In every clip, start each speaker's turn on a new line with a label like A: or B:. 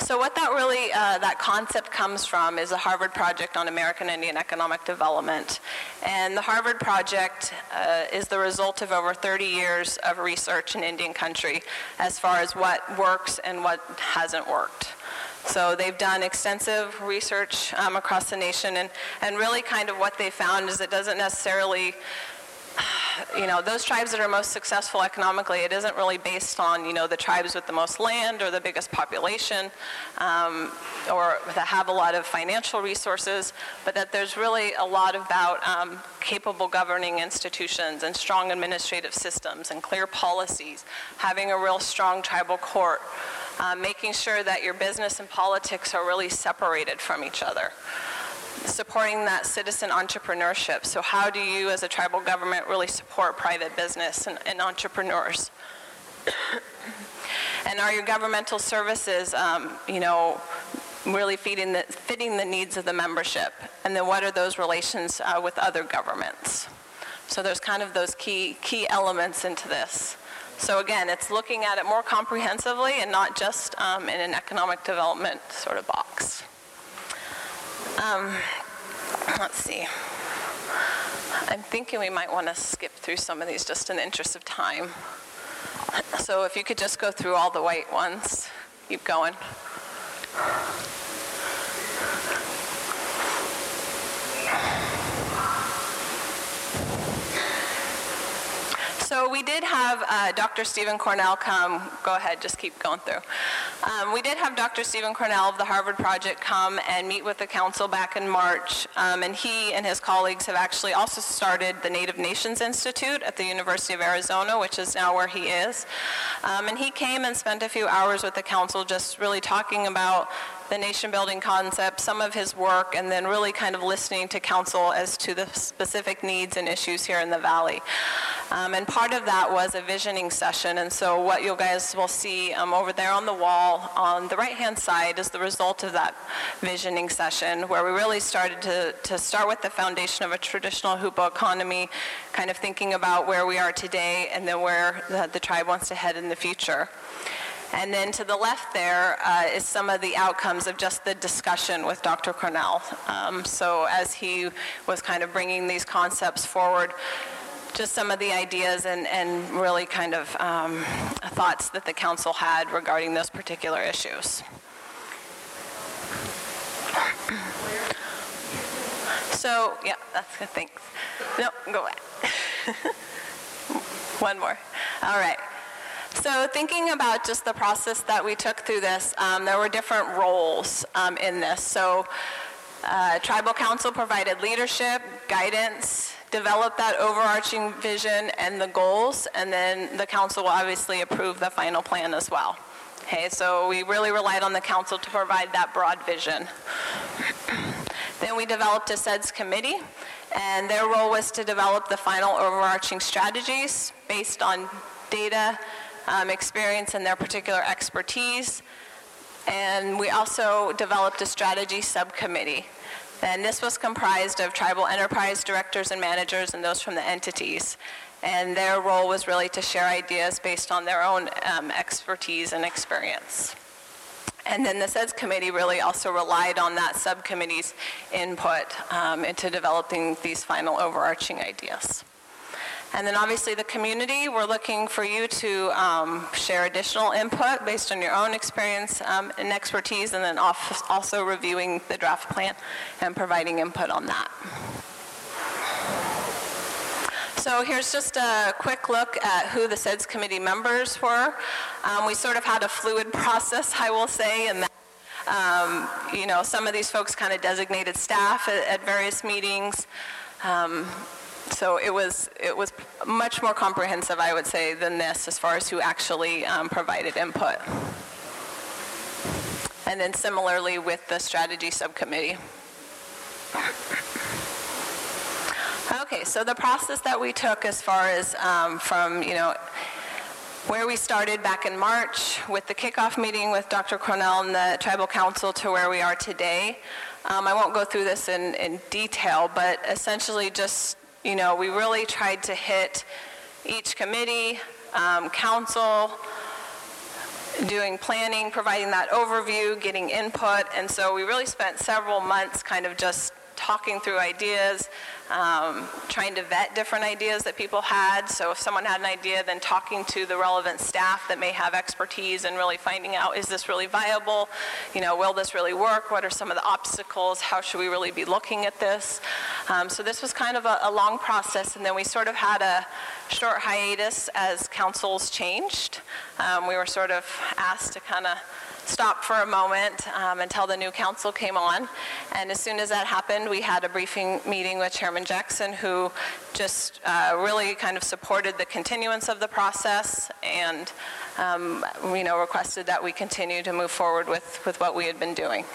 A: So what that really, that concept comes from is a Harvard project on American Indian economic development. And the Harvard project is the result of over 30 years of research in Indian country as far as what works and what hasn't worked. So they've done extensive research across the nation, and really kind of what they found is it doesn't necessarily, those tribes that are most successful economically, it isn't really based on, the tribes with the most land or the biggest population or that have a lot of financial resources, but that there's really a lot about capable governing institutions and strong administrative systems and clear policies, having a real strong tribal court, making sure that your business and politics are really separated from each other. Supporting that citizen entrepreneurship. So how do you as a tribal government really support private business and entrepreneurs? And are your governmental services, really fitting the needs of the membership? And then what are those relations with other governments? So there's kind of those key elements into this. So again, it's looking at it more comprehensively and not just in an economic development sort of box. Let's see. I'm thinking we might want to skip through some of these just in the interest of time. So if you could just go through all the white ones, keep going. So we did have Dr. Stephen Cornell come, go ahead, just keep going through. We did have Dr. Stephen Cornell of the Harvard Project come and meet with the council back in March, and he and his colleagues have actually also started the Native Nations Institute at the University of Arizona, which is now where he is. And he came and spent a few hours with the council just really talking about the nation building concept, some of his work, and then really kind of listening to council as to the specific needs and issues here in the Valley. And part of that was a visioning session, and so what you guys will see over there on the wall on the right-hand side is the result of that visioning session, where we really started to start with the foundation of a traditional Hoopa economy, kind of thinking about where we are today and then where the tribe wants to head in the future. And then to the left there is some of the outcomes of just the discussion with Dr. Cornell. So as he was kind of bringing these concepts forward, just some of the ideas and really kind of thoughts that the council had regarding those particular issues. So, yeah, that's good, thanks. No, go back. One more. All right. So thinking about just the process that we took through this, there were different roles in this. So Tribal Council provided leadership, guidance, developed that overarching vision and the goals, and then the council will obviously approve the final plan as well. Okay, so we really relied on the council to provide that broad vision. Then we developed a SEDS committee, and their role was to develop the final overarching strategies based on data, experience, and their particular expertise. And we also developed a strategy subcommittee. And this was comprised of tribal enterprise directors and managers and those from the entities. And their role was really to share ideas based on their own expertise and experience. And then the SEDS committee really also relied on that subcommittee's input into developing these final overarching ideas. And then obviously the community, we're looking for you to share additional input based on your own experience and expertise, and then also reviewing the draft plan and providing input on that. So here's just a quick look at who the SEDS committee members were. We sort of had a fluid process, I will say, and that, some of these folks kind of designated staff at various meetings. So it was much more comprehensive, I would say, than this as far as who actually provided input. And then similarly with the strategy subcommittee. Okay, so the process that we took as far as from, where we started back in March with the kickoff meeting with Dr. Cornell and the Tribal Council to where we are today. I won't go through this in detail, but essentially just we really tried to hit each committee, council, doing planning, providing that overview, getting input, and so we really spent several months kind of just talking through ideas, trying to vet different ideas that people had. So if someone had an idea, then talking to the relevant staff that may have expertise and really finding out, is this really viable? You know, will this really work? What are some of the obstacles? How should we really be looking at this? So this was kind of a long process, and then we sort of had a short hiatus as councils changed. We were sort of asked to kind of stop for a moment until the new council came on. And as soon as that happened, we had a briefing meeting with Chairman Jackson, who just really kind of supported the continuance of the process and you know, requested that we continue to move forward with what we had been doing.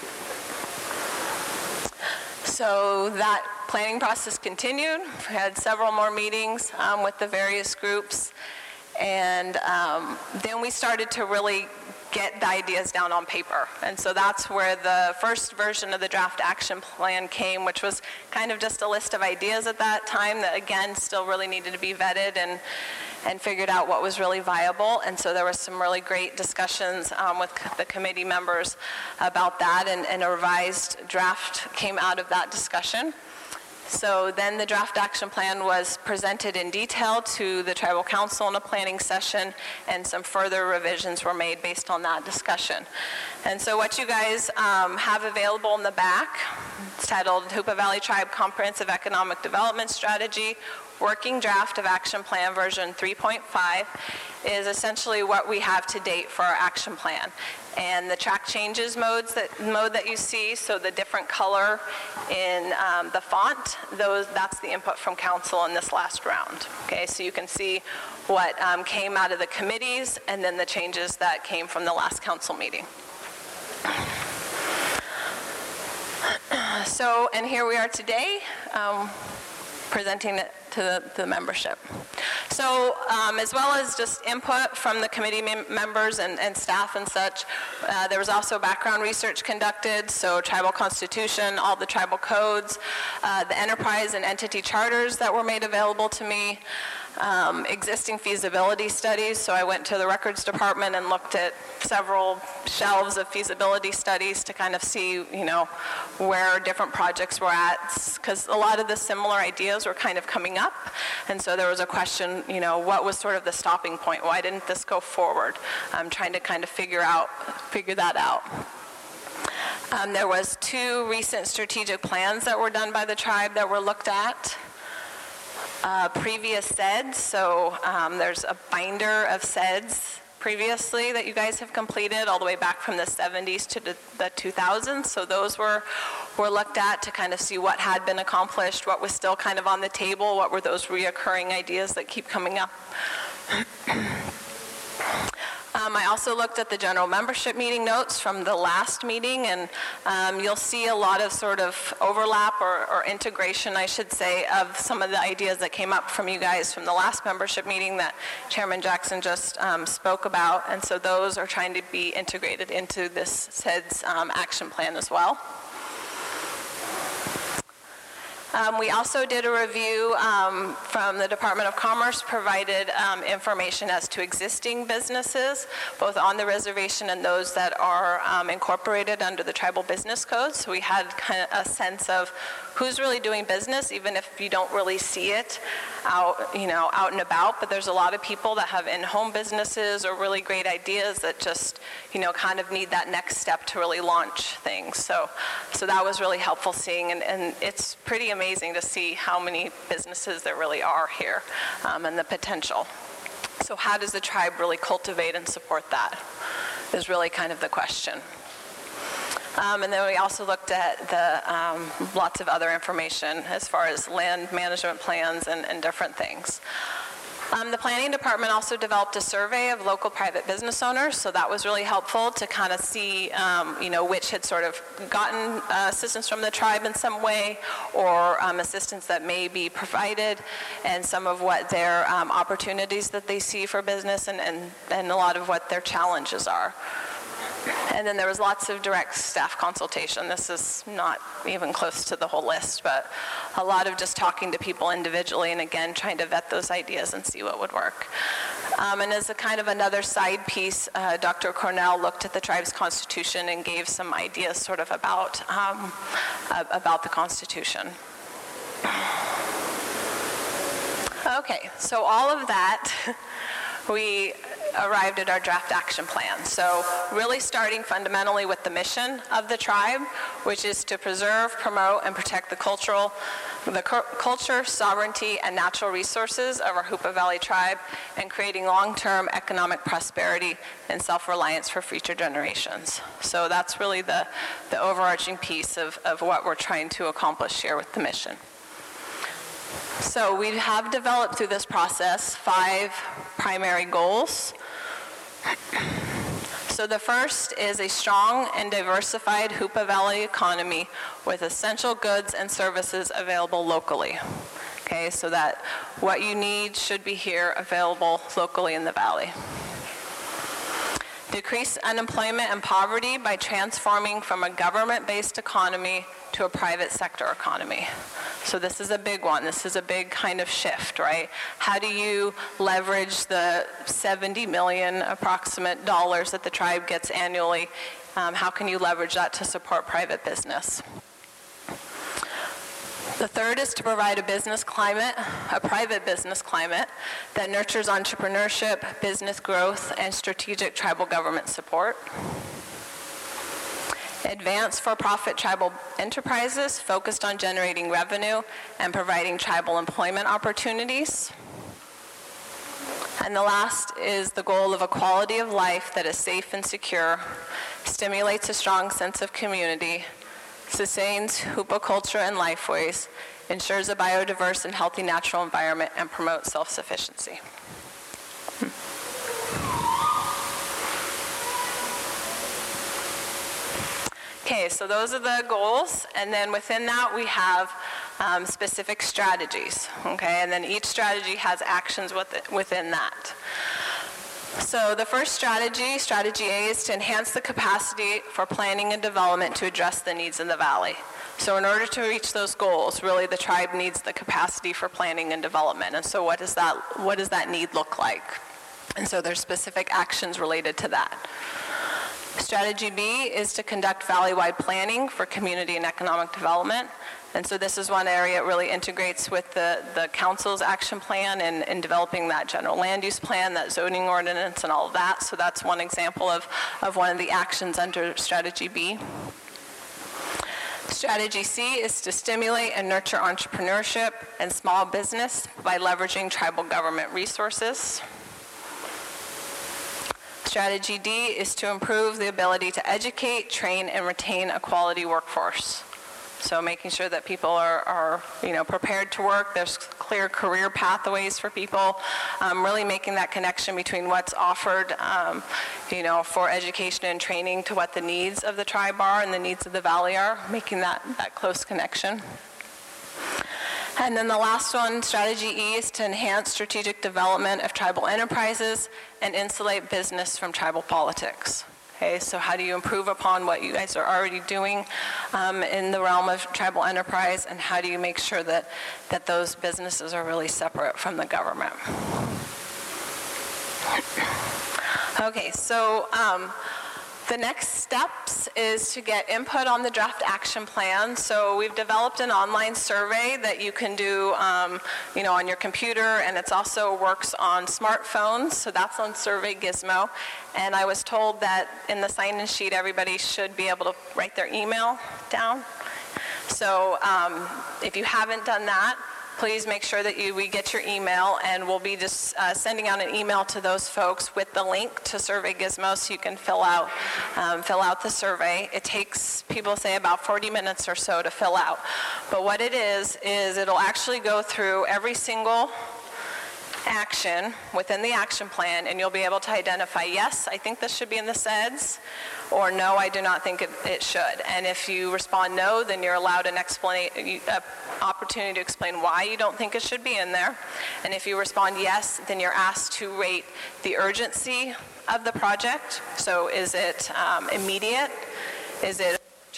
A: So that planning process continued. We had several more meetings with the various groups. And then we started to really get the ideas down on paper. And so that's where the first version of the draft action plan came, which was kind of just a list of ideas at that time that, again, still really needed to be vetted and figured out what was really viable. And so there was some really great discussions with the committee members about that, and a revised draft came out of that discussion. So then the draft action plan was presented in detail to the Tribal Council in a planning session, and some further revisions were made based on that discussion. And so what you guys have available in the back, it's titled Hoopa Valley Tribe Comprehensive Economic Development Strategy, Working Draft of Action Plan version 3.5, is essentially what we have to date for our action plan. And the track changes mode that you see, so the different color in the font, that's the input from council in this last round. Okay, so you can see what came out of the committees, and then the changes that came from the last council meeting. So, and here we are today, presenting it to the membership. So as well as just input from the committee members and staff and such, there was also background research conducted, so tribal constitution, all the tribal codes, the enterprise and entity charters that were made available to me, existing feasibility studies. So I went to the records department and looked at several shelves of feasibility studies to kind of see, you know, where different projects were at, because a lot of the similar ideas were kind of coming up. And so there was a question, you know, what was sort of the stopping point? Why didn't this go forward? I'm trying to kind of figure that out. There was 2 recent strategic plans that were done by the tribe that were looked at. Previous SEDS, so there's a binder of SEDS previously that you guys have completed all the way back from the 70s to the 2000s. So those were looked at to kind of see what had been accomplished, what was still kind of on the table, what were those reoccurring ideas that keep coming up. I also looked at the general membership meeting notes from the last meeting, and you'll see a lot of sort of overlap or integration, I should say, of some of the ideas that came up from you guys from the last membership meeting that Chairman Jackson just spoke about, and so those are trying to be integrated into this SEDS action plan as well. We also did a review from the Department of Commerce, provided information as to existing businesses, both on the reservation and those that are incorporated under the tribal business code. So we had kind of a sense of who's really doing business, even if you don't really see it out and about. But there's a lot of people that have in-home businesses or really great ideas that just, kind of need that next step to really launch things. So that was really helpful seeing, and it's pretty amazing to see how many businesses there really are here, and the potential. So how does the tribe really cultivate and support that is really kind of the question. And then we also looked at the lots of other information as far as land management plans and different things. The planning department also developed a survey of local private business owners, so that was really helpful to kind of see, which had sort of gotten assistance from the tribe in some way, or assistance that may be provided, and some of what their opportunities that they see for business, and a lot of what their challenges are. And then there was lots of direct staff consultation. This is not even close to the whole list, but a lot of just talking to people individually, and again, trying to vet those ideas and see what would work. And as a kind of another side piece, Dr. Cornell looked at the tribe's constitution and gave some ideas sort of about the constitution. Okay, so all of that, we arrived at our draft action plan. So really starting fundamentally with the mission of the tribe, which is to preserve, promote, and protect the culture, sovereignty, and natural resources of our Hoopa Valley tribe, and creating long-term economic prosperity and self-reliance for future generations. So that's really the overarching piece of what we're trying to accomplish here with the mission. So we have developed through this process 5 primary goals. So the first is a strong and diversified Hoopa Valley economy with essential goods and services available locally. Okay, so that what you need should be here available locally in the valley. Decrease unemployment and poverty by transforming from a government-based economy to a private sector economy. So this is a big one. This is a big kind of shift, right? How do you leverage the 70 million approximate dollars that the tribe gets annually? How can you leverage that to support private business? The third is to provide a business climate, a private business climate that nurtures entrepreneurship, business growth, and strategic tribal government support. Advance for-profit tribal enterprises focused on generating revenue and providing tribal employment opportunities. And the last is the goal of a quality of life that is safe and secure, stimulates a strong sense of community, sustains Hoopa culture and lifeways, ensures a biodiverse and healthy natural environment, and promotes self-sufficiency. Okay, so those are the goals, and then within that we have specific strategies, okay, and then each strategy has actions within that. So the first strategy, strategy A, is to enhance the capacity for planning and development to address the needs in the valley. So in order to reach those goals, really the tribe needs the capacity for planning and development, and so what does that need look like? And so there's specific actions related to that. Strategy B is to conduct valley-wide planning for community and economic development. And so this is one area it really integrates with the council's action plan and developing that general land use plan, that zoning ordinance, and all of that. So that's one example of one of the actions under Strategy B. Strategy C is to stimulate and nurture entrepreneurship and small business by leveraging tribal government resources. Strategy D is to improve the ability to educate, train, and retain a quality workforce. So making sure that people are prepared to work, there's clear career pathways for people, really making that connection between what's offered, for education and training to what the needs of the tribe are and the needs of the valley are, making that close connection. And then the last one, strategy E, is to enhance strategic development of tribal enterprises and insulate business from tribal politics. Okay, so how do you improve upon what you guys are already doing in the realm of tribal enterprise, and how do you make sure that those businesses are really separate from the government? Okay, so the next steps is to get input on the draft action plan. So we've developed an online survey that you can do on your computer, and it also works on smartphones. So that's on Survey Gizmo. And I was told that in the sign-in sheet, everybody should be able to write their email down. So if you haven't done that, please make sure that we get your email, and we'll be just sending out an email to those folks with the link to Survey Gizmo so you can fill out the survey. It takes, people say, about 40 minutes or so to fill out. But what it is it'll actually go through every single action within the action plan, and you'll be able to identify, yes, I think this should be in the SEDS, or no, I do not think it should. And if you respond no, then you're allowed an opportunity to explain why you don't think it should be in there. And if you respond yes, then you're asked to rate the urgency of the project. So is it immediate? Is it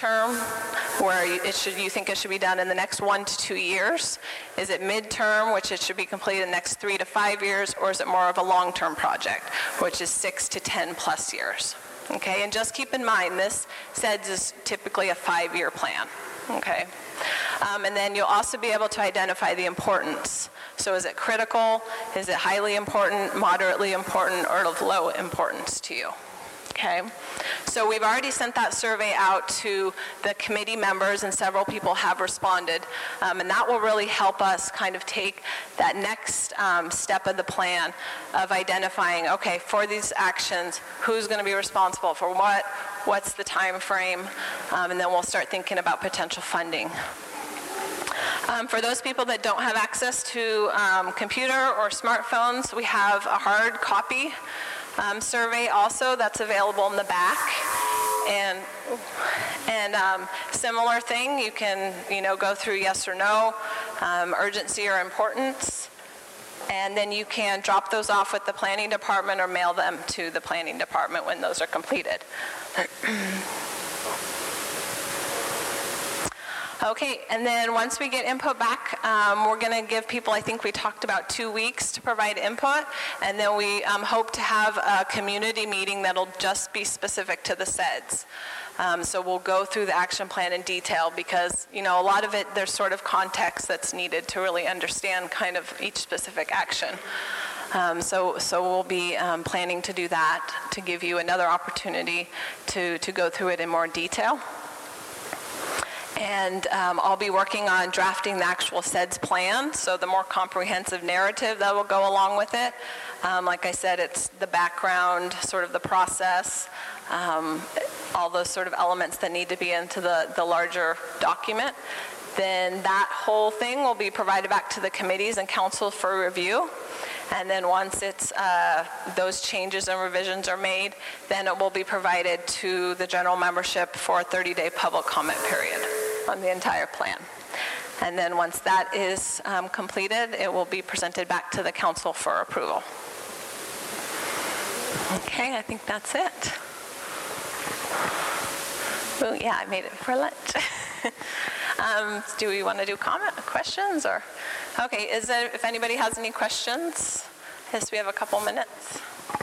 A: term, where you think it should be done in the next 1 to 2 years? Is it midterm, which it should be completed in the next 3 to 5 years, or is it more of a long-term project, which is 6 to 10 plus years? Okay, and just keep in mind, this SEDS is typically a 5-year plan, okay? And then you'll also be able to identify the importance. So is it critical? Is it highly important, moderately important, or of low importance to you? Okay, so we've already sent that survey out to the committee members, and several people have responded, and that will really help us kind of take that next step of the plan of identifying, okay, for these actions, who's going to be responsible for what, what's the time frame, and then we'll start thinking about potential funding. For those people that don't have access to computer or smartphones, we have a hard copy survey also that's available in the back, and similar thing, you can go through yes or no, urgency or importance, and then you can drop those off with the planning department or mail them to the planning department when those are completed. Okay, and then once we get input back, we're going to give people, I think we talked about 2 weeks to provide input, and then we hope to have a community meeting that'll just be specific to the SEDS. So we'll go through the action plan in detail because, a lot of it, there's sort of context that's needed to really understand kind of each specific action. So we'll be planning to do that to give you another opportunity to go through it in more detail. And I'll be working on drafting the actual SEDS plan, so the more comprehensive narrative that will go along with it. Like I said, it's the background, sort of the process, all those sort of elements that need to be into the larger document. Then that whole thing will be provided back to the committees and council for review. And then once it's those changes and revisions are made, then it will be provided to the general membership for a 30-day public comment period on the entire plan. And then once that is completed, it will be presented back to the council for approval. Okay, I think that's it. Oh yeah, I made it for lunch. Do we want to do questions or? Okay, if anybody has any questions, yes, we have a couple minutes.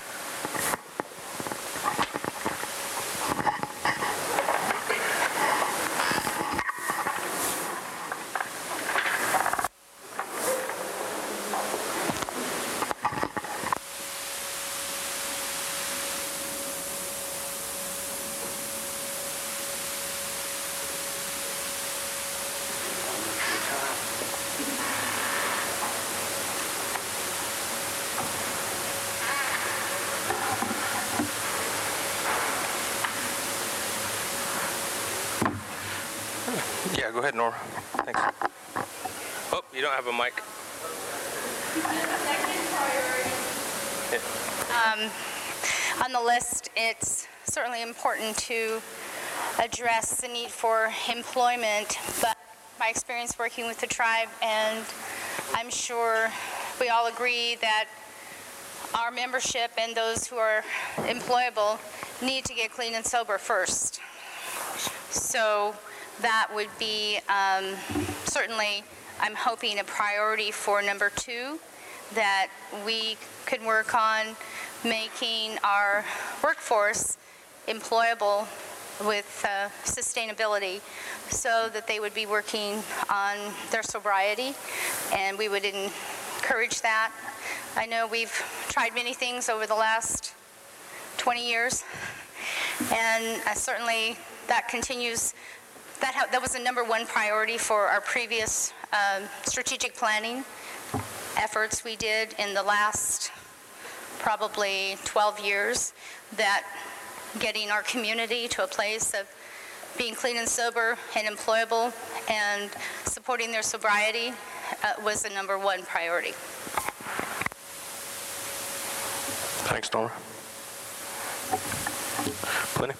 B: Yeah, go ahead, Nora. Thanks. Oh, you don't have a mic.
C: On the list, it's certainly important to address the need for employment, but my experience working with the tribe, and I'm sure we all agree that our membership and those who are employable need to get clean and sober first. So that would be certainly, I'm hoping, a priority for number 2, that we could work on making our workforce employable with sustainability so that they would be working on their sobriety, and we would encourage that. I know we've tried many things over the last 20 years, and certainly that continues. That was the number 1 priority for our previous strategic planning efforts we did in the last probably 12 years, that getting our community to a place of being clean and sober and employable and supporting their sobriety was the number 1 priority.
B: Thanks, Nora. Plenty.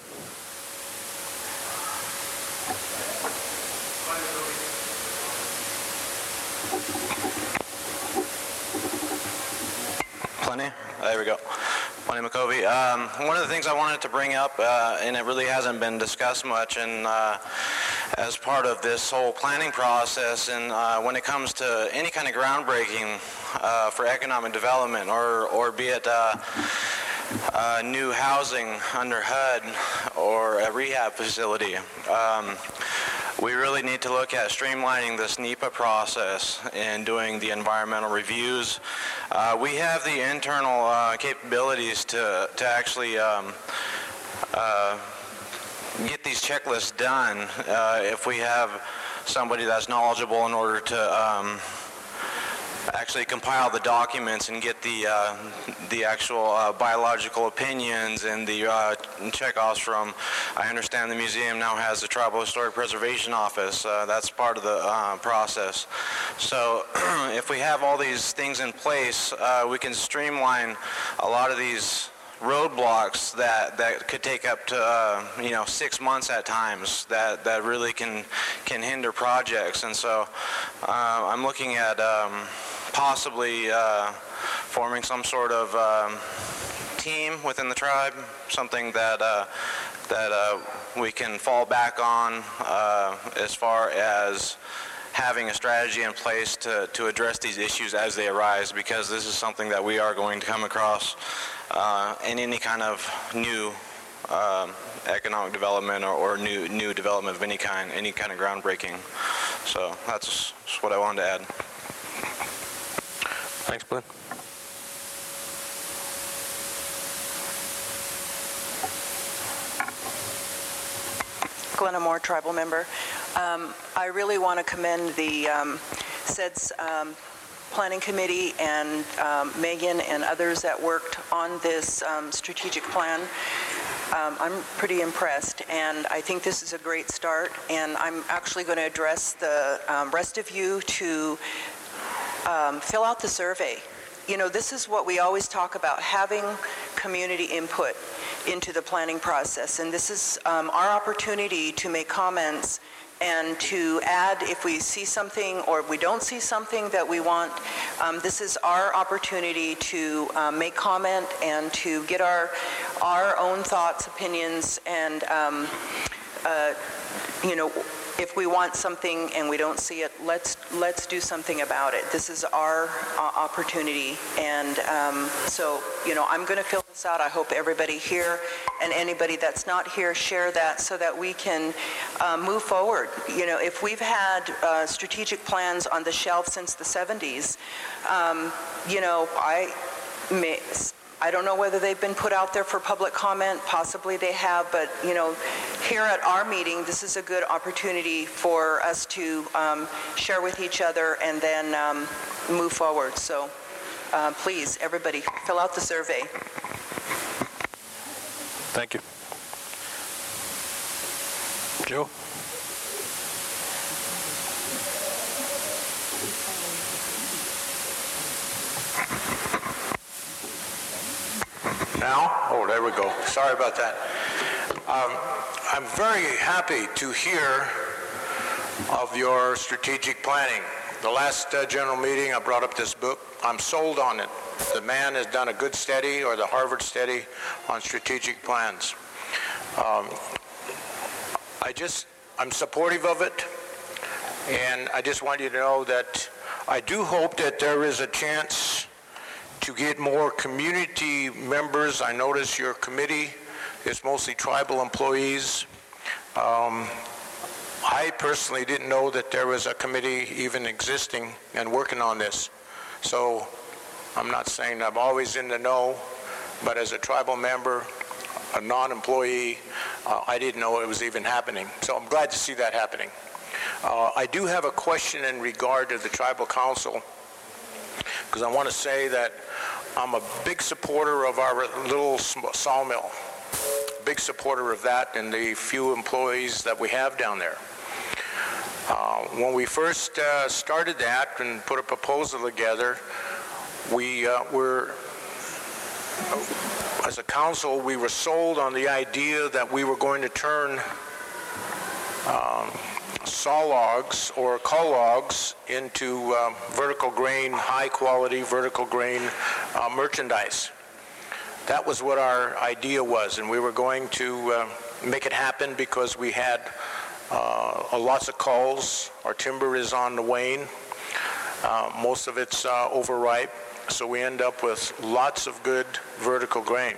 D: Plenty? There we go. Lenny McCovey. One of the things I wanted to bring up, and it really hasn't been discussed much, and as part of this whole planning process, and when it comes to any kind of groundbreaking for economic development, or be it new housing under HUD or a rehab facility, we really need to look at streamlining this NEPA process and doing the environmental reviews. We have the internal capabilities to actually get these checklists done if we have somebody that's knowledgeable in order to actually compile the documents and get the actual biological opinions and the checkoffs from. I understand the museum now has the Tribal Historic Preservation Office. That's part of the process. So if we have all these things in place, we can streamline a lot of these roadblocks that could take up to 6 months at times that really can hinder projects. And so I'm looking at possibly forming some sort of team within the tribe, something that we can fall back on as far as having a strategy in place to address these issues as they arise, because this is something that we are going to come across in any kind of new economic development or new development of any kind of groundbreaking. So that's what I wanted to add.
B: Thanks, Glenn.
E: Glenna Moore, tribal member. I really want to commend the SEDS Planning Committee and Megan and others that worked on this strategic plan. I'm pretty impressed, and I think this is a great start, and I'm actually going to address the rest of you to fill out the survey. You know, this is what we always talk about, having community input into the planning process, and this is our opportunity to make comments and to add if we see something or we don't see something that we want. This is our opportunity to make comment and to get our own thoughts, opinions, and if we want something and we don't see it, let's do something about it. This is our opportunity, and so I'm going to fill this out. I hope everybody here and anybody that's not here share that so that we can move forward. If we've had strategic plans on the shelf since the 70s, I don't know whether they've been put out there for public comment. Possibly they have, but here at our meeting, this is a good opportunity for us to share with each other and then move forward. So please, everybody, fill out the survey.
B: Thank you. Joe?
F: Now? Oh, there we go. Sorry about that. I'm very happy to hear of your strategic planning. The last general meeting, I brought up this book. I'm sold on it. The man has done a good study, or the Harvard study, on strategic plans. I'm supportive of it, and I just want you to know that I do hope that there is a chance to get more community members. I notice your committee is mostly tribal employees. I personally didn't know that there was a committee even existing and working on this. So I'm not saying I'm always in the know, but as a tribal member, a non-employee, I didn't know it was even happening. So I'm glad to see that happening. I do have a question in regard to the tribal council, because I want to say that I'm a big supporter of our little sawmill, big supporter of that and the few employees that we have down there. When we first started that and put a proposal together, we as a council, we were sold on the idea that we were going to turn saw logs or call logs into vertical grain, high quality vertical grain merchandise. that was what our idea was, and we were going to make it happen because we had lots of calls. Our timber is on the wane. Most of it's overripe, so we end up with lots of good vertical grain.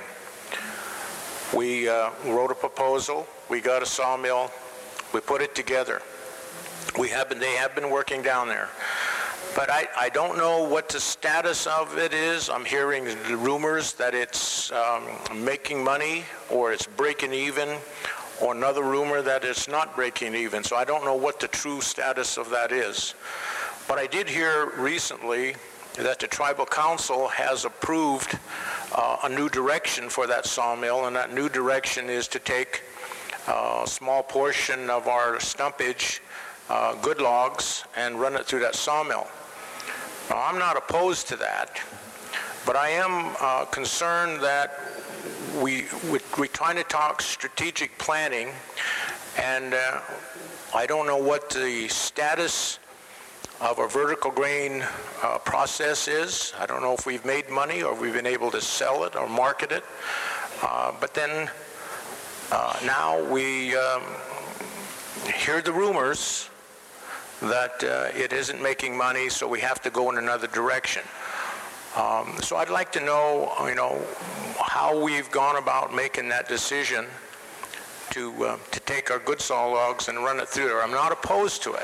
F: We wrote a proposal. We got a sawmill. We put it together. They have been working down there. But I don't know what the status of it is. I'm hearing the rumors that it's making money or it's breaking even, or another rumor that it's not breaking even. So I don't know what the true status of that is. But I did hear recently that the Tribal Council has approved a new direction for that sawmill, and that new direction is to take a small portion of our stumpage, good logs, and run it through that sawmill. Now, I'm not opposed to that, but I am concerned that we're trying to talk strategic planning, and I don't know what the status of our vertical grain process is. I don't know if we've made money or we've been able to sell it or market it. But then now we hear the rumors that it isn't making money, so we have to go in another direction. So I'd like to know, how we've gone about making that decision to take our good saw logs and run it through there. I'm not opposed to it.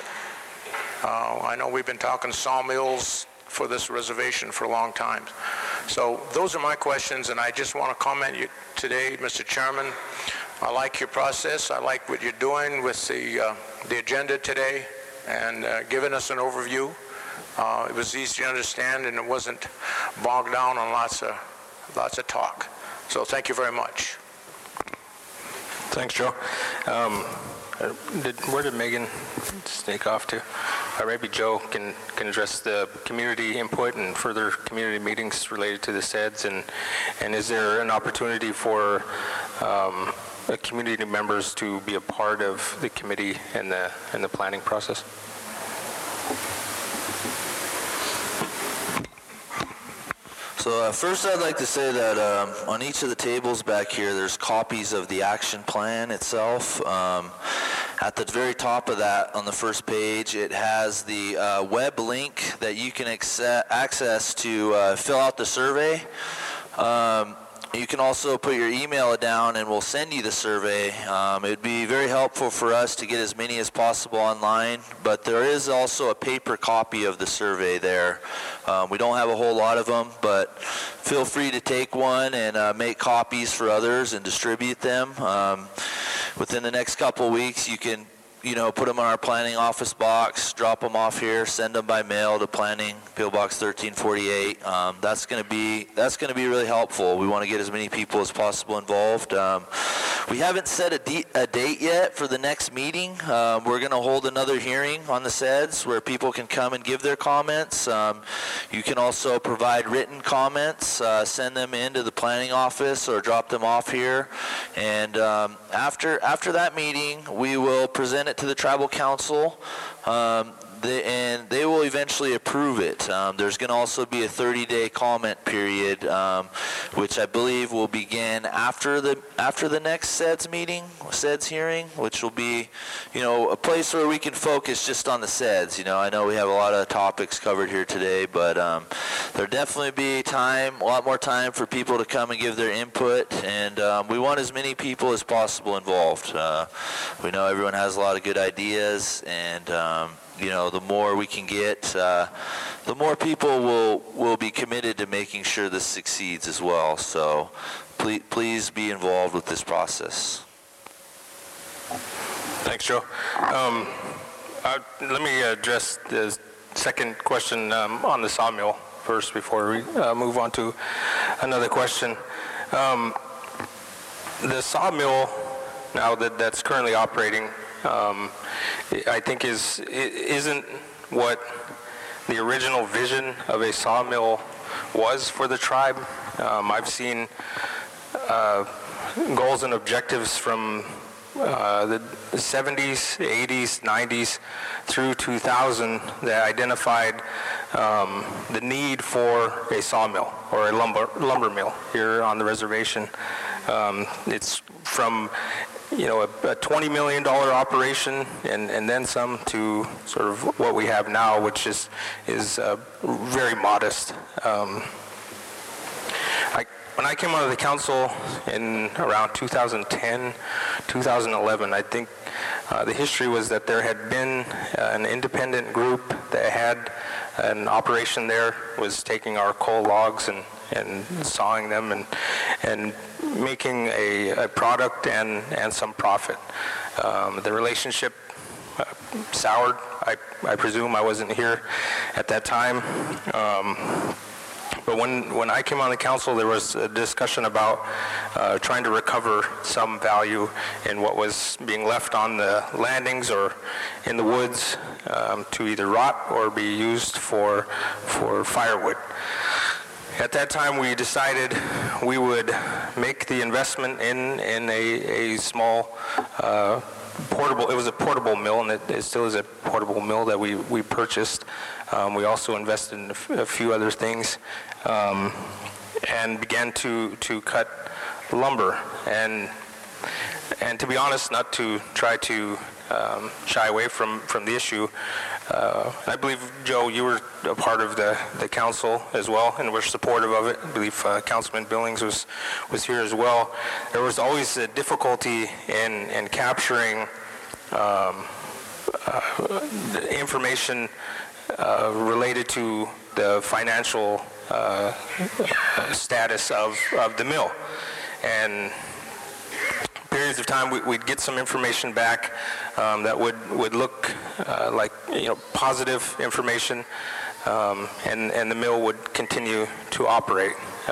F: I know we've been talking sawmills for this reservation for a long time. So those are my questions, and I just want to comment you today, Mr. Chairman. I like your process. I like what you're doing with the agenda today and giving us an overview. It was easy to understand, and it wasn't bogged down on lots of talk. So thank you very much.
B: Thanks, Joe. Where did Megan sneak off to? Maybe Joe can address the community input and further community meetings related to the SEDS, and is there an opportunity for community members to be a part of the committee and the planning process?
G: So first I'd like to say that on each of the tables back here there's copies of the action plan itself. At the very top of that, on the first page, it has the web link that you can access to fill out the survey. You can also put your email down and we'll send you the survey. It would be very helpful for us to get as many as possible online, but there is also a paper copy of the survey there. We don't have a whole lot of them, but feel free to take one and make copies for others and distribute them. Within the next couple of weeks, you can put them in our planning office box, drop them off here, send them by mail to planning, P.O. Box 1348. That's going to be really helpful. We want to get as many people as possible involved. We haven't set a date yet for the next meeting. We're going to hold another hearing on the SEDS where people can come and give their comments. You can also provide written comments, send them into the planning office or drop them off here. And after that meeting, we will present it to the Tribal Council, and they will eventually approve it. There's going to also be a 30-day comment period, which I believe will begin after the next SEDS hearing, which will be, a place where we can focus just on the SEDS. I know we have a lot of topics covered here today, but there'll definitely be a lot more time for people to come and give their input, and we want as many people as possible involved. We know everyone has a lot of good ideas, and the more we can get, the more people will be committed to making sure this succeeds as well. So please be involved with this process.
B: Thanks, Joe. Let me address the second question on the sawmill first before we move on to another question. The sawmill now that's currently operating, I think isn't what the original vision of a sawmill was for the tribe. I've seen goals and objectives from the 70s, 80s, 90s through 2000 that identified the need for a sawmill or a lumber mill here on the reservation. It's from a $20 million operation and then some to sort of what we have now, which is very modest. When I came onto the council in around 2010, 2011, I think the history was that there had been an independent group that had an operation there, was taking our coal logs and sawing them and making a product and some profit. The relationship soured. I presume I wasn't here at that time. But when I came on the council, there was a discussion about trying to recover some value in what was being left on the landings or in the woods to either rot or be used for firewood. At that time, we decided we would make the investment in a small portable. It was a portable mill, and it still is a portable mill that we purchased. We also invested in a few other things, and began to cut lumber. And to be honest, not to try to shy away from the issue. I believe, Joe, you were a part of the council as well, and were supportive of it. I believe Councilman Billings was here as well. There was always a difficulty in capturing information related to the financial status of the mill. And periods of time we'd get some information back that would look like positive information, and the mill would continue to operate.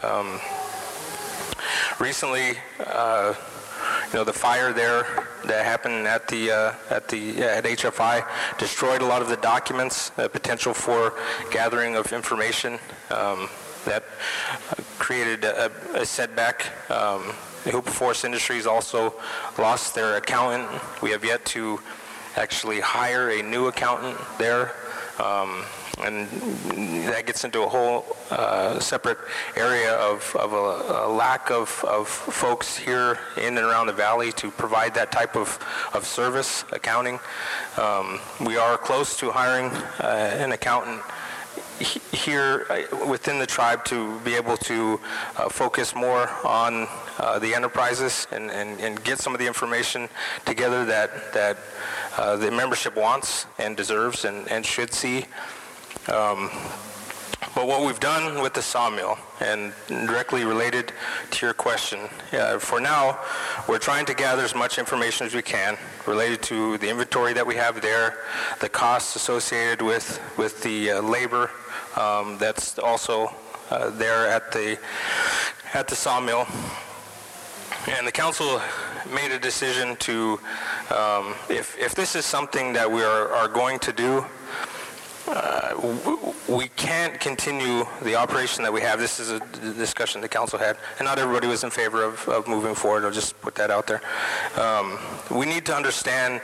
B: Recently, the fire there that happened at HFI destroyed a lot of the documents, potential for gathering of information that created a setback. The Hooper Forest Industries also lost their accountant. We have yet to actually hire a new accountant there. And that gets into a whole separate area of a lack of folks here in and around the valley to provide that type of service, accounting. We are close to hiring an accountant here within the tribe to be able to focus more on the enterprises and get some of the information together that the membership wants and deserves and should see. But what we've done with the sawmill, and directly related to your question, for now, we're trying to gather as much information as we can related to the inventory that we have there, the costs associated with the labor that's also there at the sawmill. And the council made a decision to, if this is something that we are going to do, we can't continue the operation that we have. This is a discussion the council had, and not everybody was in favor of moving forward. I'll just put that out there. We need to understand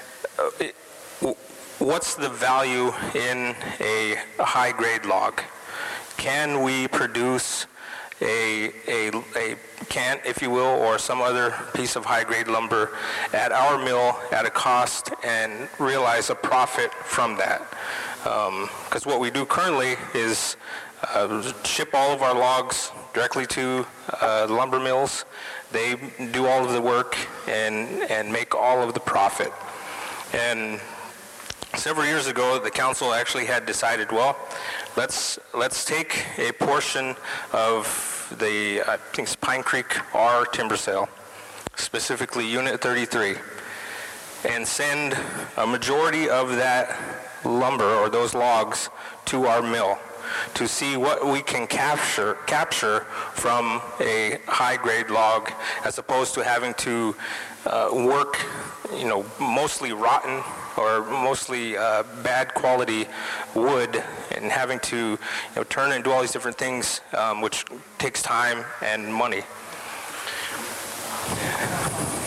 B: what's the value in a high-grade log. Can we produce a cant, if you will, or some other piece of high-grade lumber at our mill at a cost and realize a profit from that? Because what we do currently is ship all of our logs directly to lumber mills. They do all of the work and make all of the profit. And several years ago, the council actually had decided, well, let's take a portion of the, I think it's Pine Creek R timber sale, specifically Unit 33, and send a majority of that lumber or those logs to our mill to see what we can capture from a high-grade log, as opposed to having to work, mostly rotten or mostly bad quality wood, and having to turn and do all these different things, which takes time and money.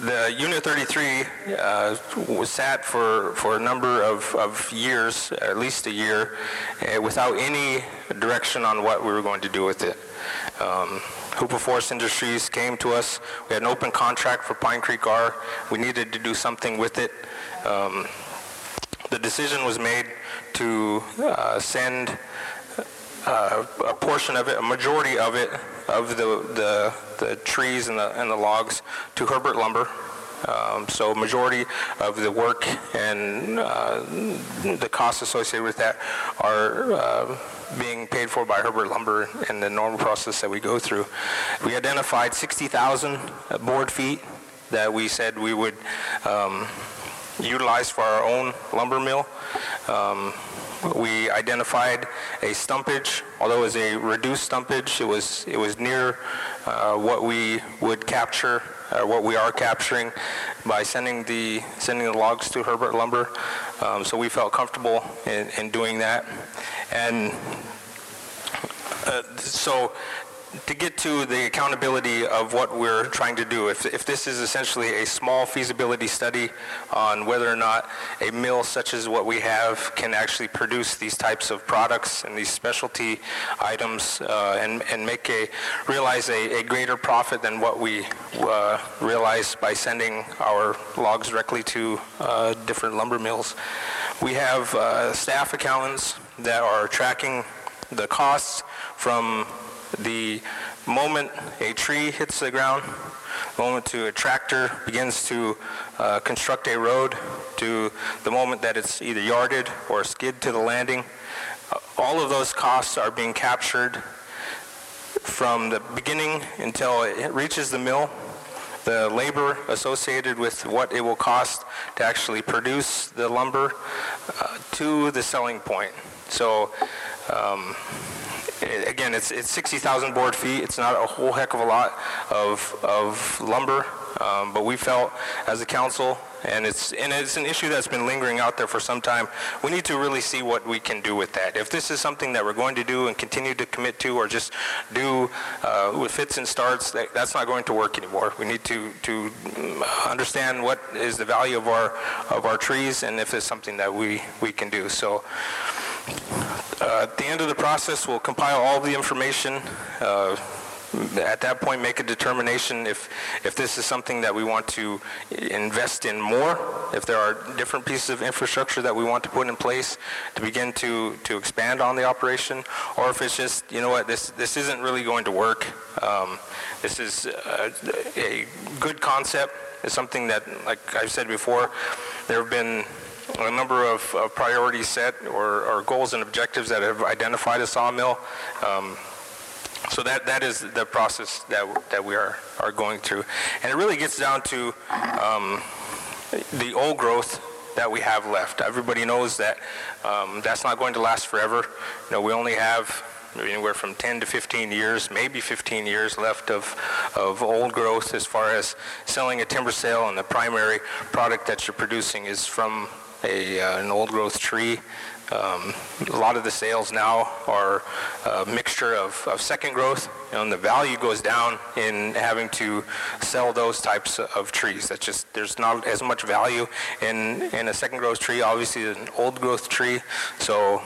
B: The Unit 33 was sat for a number of years, at least a year, without any direction on what we were going to do with it. Hoopa Forest Industries came to us. We had an open contract for Pine Creek R. We needed to do something with it. The decision was made to send a portion of it, a majority of it, of the trees and the logs to Herbert Lumber. So majority of the work and the costs associated with that are being paid for by Herbert Lumber in the normal process that we go through. We identified 60,000 board feet that we said we would utilize for our own lumber mill. We identified a stumpage, although it was a reduced stumpage. It was near what we would capture, what we are capturing by sending the logs to Herbert Lumber. So we felt comfortable in doing that. And so to get to the accountability of what we're trying to do, if this is essentially a small feasibility study on whether or not a mill such as what we have can actually produce these types of products and these specialty items and realize a greater profit than what we realize by sending our logs directly to different lumber mills. We have staff accountants that are tracking the costs from the moment a tree hits the ground, the moment a tractor begins to construct a road, to the moment that it's either yarded or skid to the landing. All of those costs are being captured from the beginning until it reaches the mill, the labor associated with what it will cost to actually produce the lumber to the selling point. So again, it's 60,000 board feet. It's not a whole heck of a lot of lumber, but we felt as a council, and it's an issue that's been lingering out there for some time, we need to really see what we can do with that. If this is something that we're going to do and continue to commit to, or just do with fits and starts, that's not going to work anymore. We need to understand what is the value of our trees, and if it's something that we can do. So at the end of the process, we'll compile all the information. At that point, make a determination if this is something that we want to invest in more, if there are different pieces of infrastructure that we want to put in place to begin to expand on the operation, or if it's just, you know what, this isn't really going to work. This is a good concept. It's something that, like I've said before, there have been a number of priorities set or goals and objectives that have identified a sawmill. So that is the process that we are going through. And it really gets down to the old growth that we have left. Everybody knows that that's not going to last forever. You know, we only have anywhere from 10 to 15 years, maybe 15 years left of old growth as far as selling a timber sale, and the primary product that you're producing is from an old growth tree. A lot of the sales now are a mixture of second growth, and the value goes down in having to sell those types of trees. That's just, there's not as much value in a second growth tree, obviously, an old growth tree. So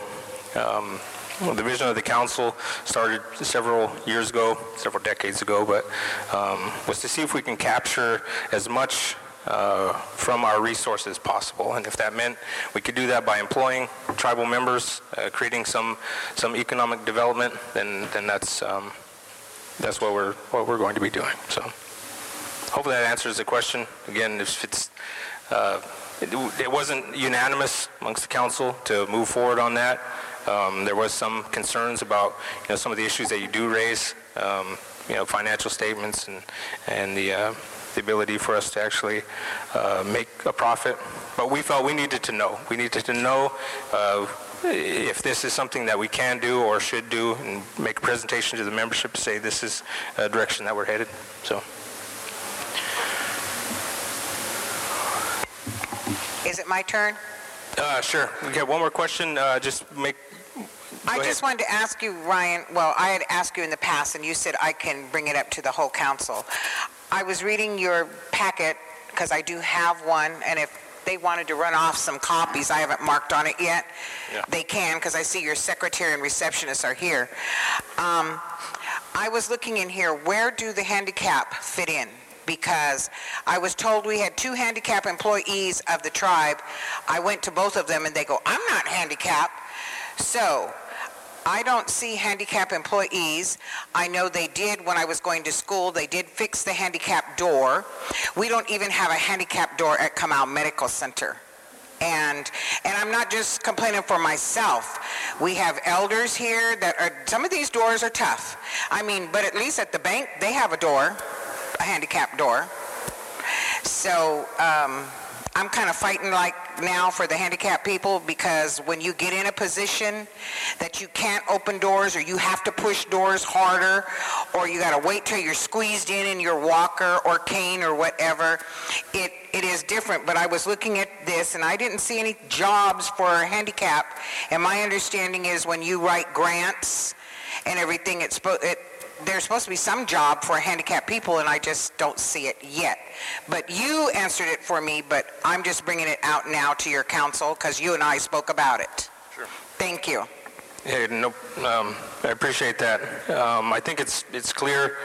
B: the vision of the council started several years ago, several decades ago, but was to see if we can capture as much from our resources possible, and if that meant we could do that by employing tribal members, creating some economic development, then that's what we're going to be doing. So hopefully that answers the question. Again, if it's it wasn't unanimous amongst the council to move forward on that. There was some concerns about some of the issues that you do raise, financial statements and the ability for us to actually make a profit. But we felt we needed to know. We needed to know if this is something that we can do or should do, and make a presentation to the membership to say this is a direction that we're headed. So.
H: Is it my turn?
B: Sure. We have one more question.
H: I just wanted to ask you, Ryan, well, I had asked you in the past, and you said I can bring it up to the whole council. I was reading your packet because I do have one, and if they wanted to run off some copies, I haven't marked on it yet, they can, because I see your secretary and receptionist are here. I was looking in here, where do the handicap fit in? Because I was told we had 2 handicap employees of the tribe. I went to both of them and they go, I'm not handicapped. So I don't see handicap employees. I know they did when I was going to school. They did fix the handicap door. We don't even have a handicap door at Kamau Medical Center. And I'm not just complaining for myself. We have elders here that are, some of these doors are tough. I mean, but at least at the bank, they have a door, a handicap door. So I'm kind of fighting like now for the handicapped people, because when you get in a position that you can't open doors, or you have to push doors harder, or you got to wait till you're squeezed in your walker or cane or whatever, it is different. But I was looking at this and I didn't see any jobs for a handicap, and my understanding is when you write grants and everything, there's supposed to be some job for handicapped people, and I just don't see it yet. But you answered it for me, but I'm just bringing it out now to your council because you and I spoke about it. Sure. Thank you.
B: Hey, no, I appreciate that. I think it's clear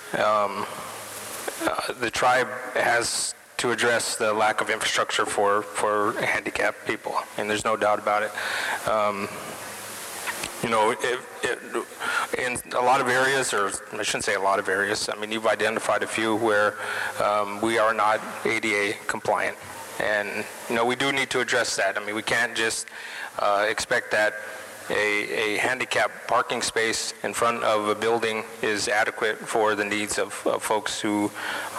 B: the tribe has to address the lack of infrastructure for handicapped people, and there's no doubt about it. You know, in a lot of areas, or I shouldn't say a lot of areas, I mean, you've identified a few where we are not ADA compliant. And, you know, we do need to address that. I mean, we can't just expect that a handicapped parking space in front of a building is adequate for the needs of folks who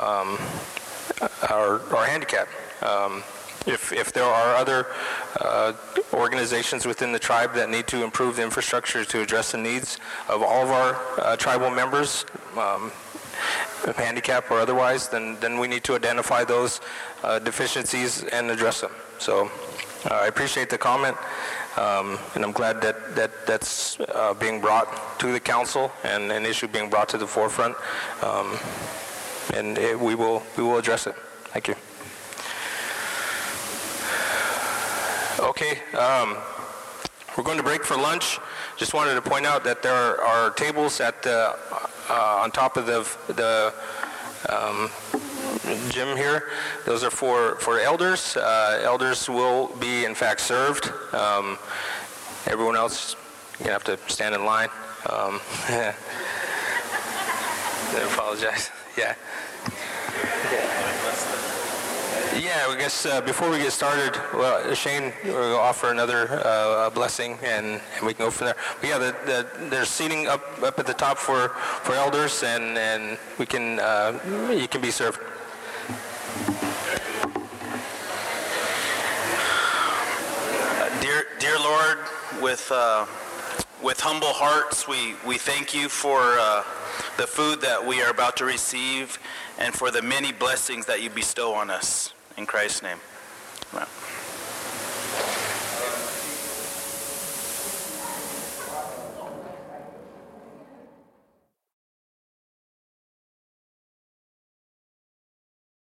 B: are handicapped. If there are other organizations within the tribe that need to improve the infrastructure to address the needs of all of our tribal members, handicap or otherwise, then we need to identify those deficiencies and address them. So I appreciate the comment, and I'm glad that's being brought to the council and an issue being brought to the forefront, and we will address it. Thank you. Okay, we're going to break for lunch. Just wanted to point out that there are tables at the on top of the gym here. Those are for elders. Elders will be in fact served. Everyone else, you're gonna have to stand in line. I apologize. Yeah. Yeah, I guess before we get started, well, Shane will offer another blessing, and we can go from there. But yeah, there's seating up at the top for elders, and we can you can be served.
I: Dear Lord, with humble hearts, we thank you for the food that we are about to receive, and for the many blessings that you bestow on us. In Christ's name.